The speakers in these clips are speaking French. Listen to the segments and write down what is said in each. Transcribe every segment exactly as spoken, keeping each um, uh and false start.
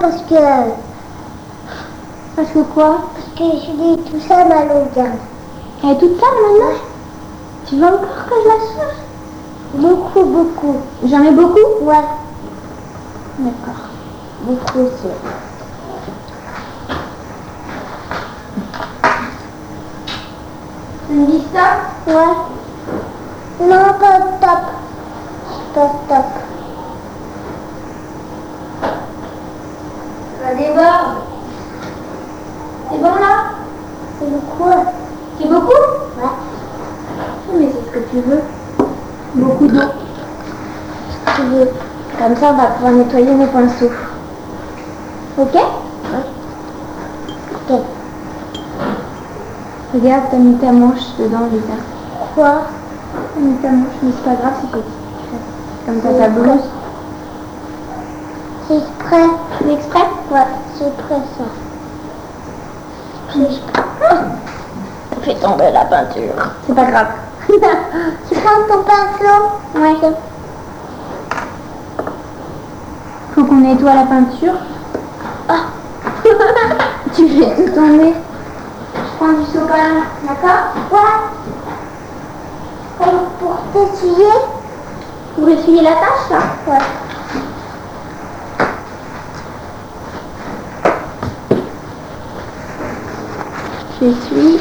parce que... Parce que quoi? Parce que je dis tout ça, ma longue. Elle est toute sale maintenant? Tu veux encore que je la change? Beaucoup, beaucoup. J'en ai beaucoup? Ouais. D'accord. Beaucoup aussi. Tu me dis stop? Ouais. Non, pas stop. Pas stop. Ça déborde. C'est bon là? C'est beaucoup. C'est beaucoup? Ouais. Mais c'est ce que tu veux. Beaucoup d'eau. Tu veux. Comme ça, on va pouvoir nettoyer nos pinceaux. Ok? Ouais. Ok. Regarde, t'as mis ta manche dedans, Lisa. Quoi? T'as mis ta manche, mais c'est pas grave, c'est petit. Comme t'as ta blouse. C'est exprès. C'est exprès? Ouais, c'est exprès ça. C'est exprès. Ça fait tomber la peinture. C'est pas grave. Tu prends ton pinceau? Ouais. Faut qu'on nettoie la peinture. Ah. Tu fais tout tomber. Je prends du sopalin, d'accord? Ouais. Comme pour t'essuyer? Pour essuyer la tâche, là? Ouais. J'essuie.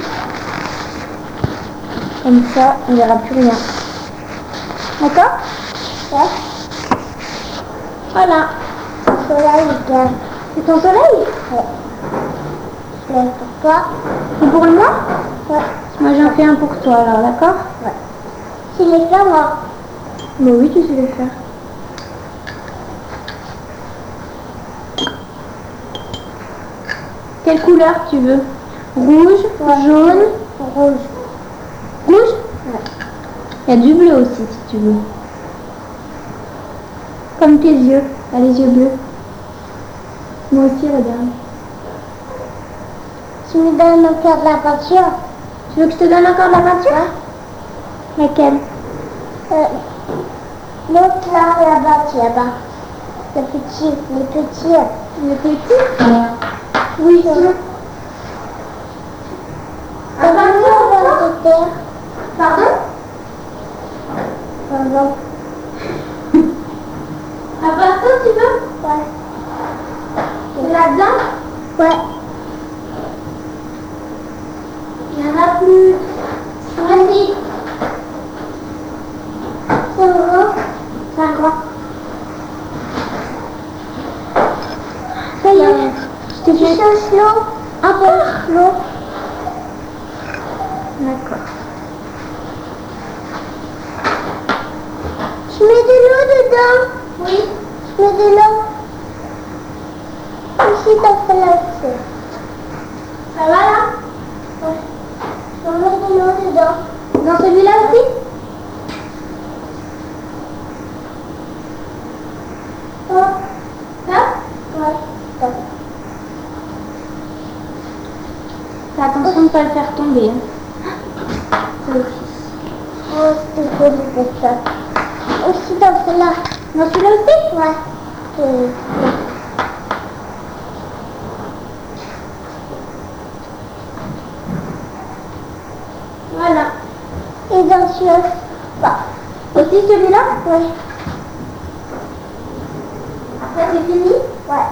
Comme ça, il n'y aura plus rien. D'accord? Ouais. Voilà. Le soleil, regarde. C'est ton soleil? Ouais. Je l'ai pour toi. C'est pour moi? Ouais. Moi, j'en fais un pour toi, alors, d'accord? Ouais. Tu les fais, moi? Mais oui, tu sais le faire. Quelle couleur tu veux? Rouge, Ouais. jaune, Rouge. rouge? Ouais. Il y a du bleu aussi, si tu veux. Comme tes yeux. T'as les yeux bleus. Moi aussi, regarde. Tu me donnes encore de la peinture? Tu veux que je te donne encore de la peinture? Ouais. Laquelle? Euh, L'autre là, là-bas, tu là-bas. Le petit, le petit. Le petit? Oui, Ouais. sinon. Ah, Ah, pardon, on va pardon. te faire. Pardon? Pardon. À partout, tu veux? Ouais. C'est là-dedans? Ouais. Il n'y en a plus. Vas-y. C'est bon. C'est un grand. Ça y est. Je te Tu fais cherches l'eau? encore. L'eau. D'accord. Je mets de l'eau dedans. Oui. Je mets de l'eau. Ici, t'as fait là aussi. Ça va là? Ouais. Je mets de l'eau dedans. Dans celui-là aussi? Oh. Ça? Ouais. Stop. Fais attention de ne pas le faire tomber. Hein. Ça aussi. Oh, c'est joli de ça. Aussi dans celui-là. Dans celui-là aussi? Ouais. Euh, Voilà. Et dans celui-là. Bah. Aussi celui-là? Ouais. Après c'est fini? Ouais.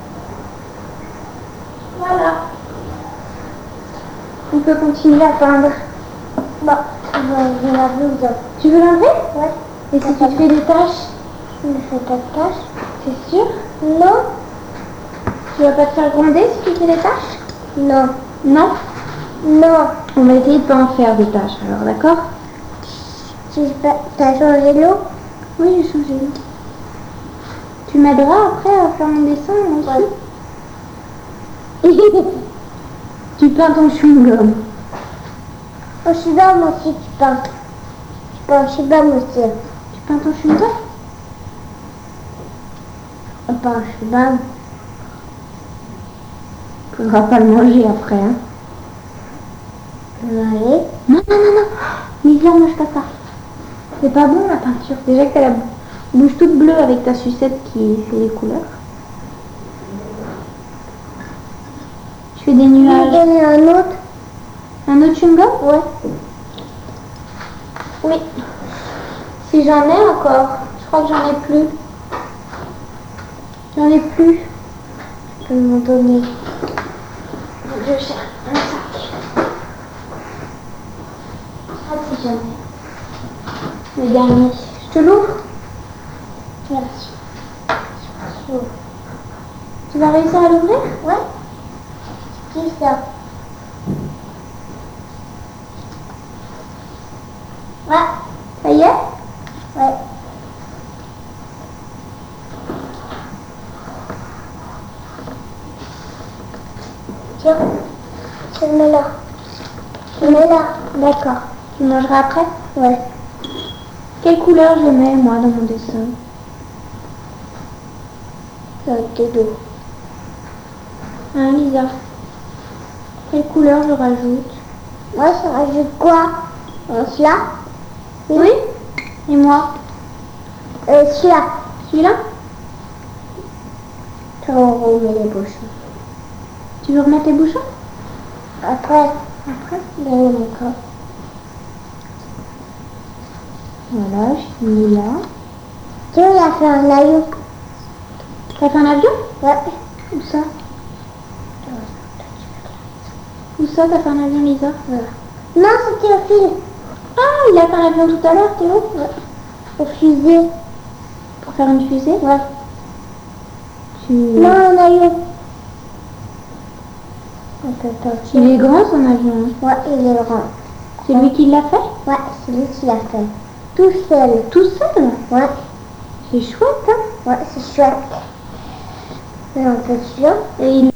Voilà. On peut continuer à peindre. Bon, je vais la blouse. Tu veux l'enlever? Ouais. Et si tu te fais des taches? Tu me fais ta tâche? C'est sûr? Non. Tu vas pas te faire gronder si tu fais des taches? Non. Non? Non. On va essayer de pas en faire des taches alors, d'accord? Tu as changé l'eau? Oui, j'ai changé. Tu m'aideras après à faire mon dessin, moi aussi? Tu peins ton chewing-gum. Au chewing-gum aussi, tu peins. Tu peins au chewing-gum aussi. Tu peins ton chewing-gum? On peint au chewing-gum. Faudra pas le manger après, hein? Oui. Non, non, non, non. Lisa, mange pas ça. C'est pas bon la peinture. Déjà que t'as la bouche toute bleue avec ta sucette qui fait les couleurs. Tu fais des Je vais nuages. donner un autre. Un autre chewing-gum? Ouais. Oui. Si j'en ai encore. Je crois que j'en ai plus. J'en ai plus. Je peux m'en donner. Je cherche un sac. Ah si j'en ai. Le dernier. Je te l'ouvre? Merci. Tu vas réussir à l'ouvrir? Ouais. Qui ça? Ouais. Ça y est? Ouais. Tiens, je le mets là. Je le mets là. D'accord. Tu mangeras après? Ouais. Quelle couleur je mets moi dans mon dessin? Avec tes dos. Hein Lisa? Quelle couleur je rajoute? Moi, ça rajoute quoi? Euh, celui-là? Oui? Et moi? Euh, celui-là. Celui-là? Quand on remet les bouchons. Tu veux remettre les bouchons? Après. Après? Dans mon corps. Voilà, je finis là. Tu vois, il a fait un avion. T'as fait un avion? Ouais. Où ça? Où ça t'as fait un avion, Lisa? Voilà. Non, c'était au fil. Ah, il a fait un avion tout à l'heure, Théo? Ouais. Au fusée. Pour faire une fusée? Ouais. Tu... Non, un avion. Attends, attends. Il est grand son avion. Hein. Ouais, il est grand. C'est lui qui l'a fait? Ouais, c'est lui qui l'a fait. Tout seul. Tout seul? Ouais. C'est chouette, hein? Ouais, c'est chouette. C'est un peu sûr. Et il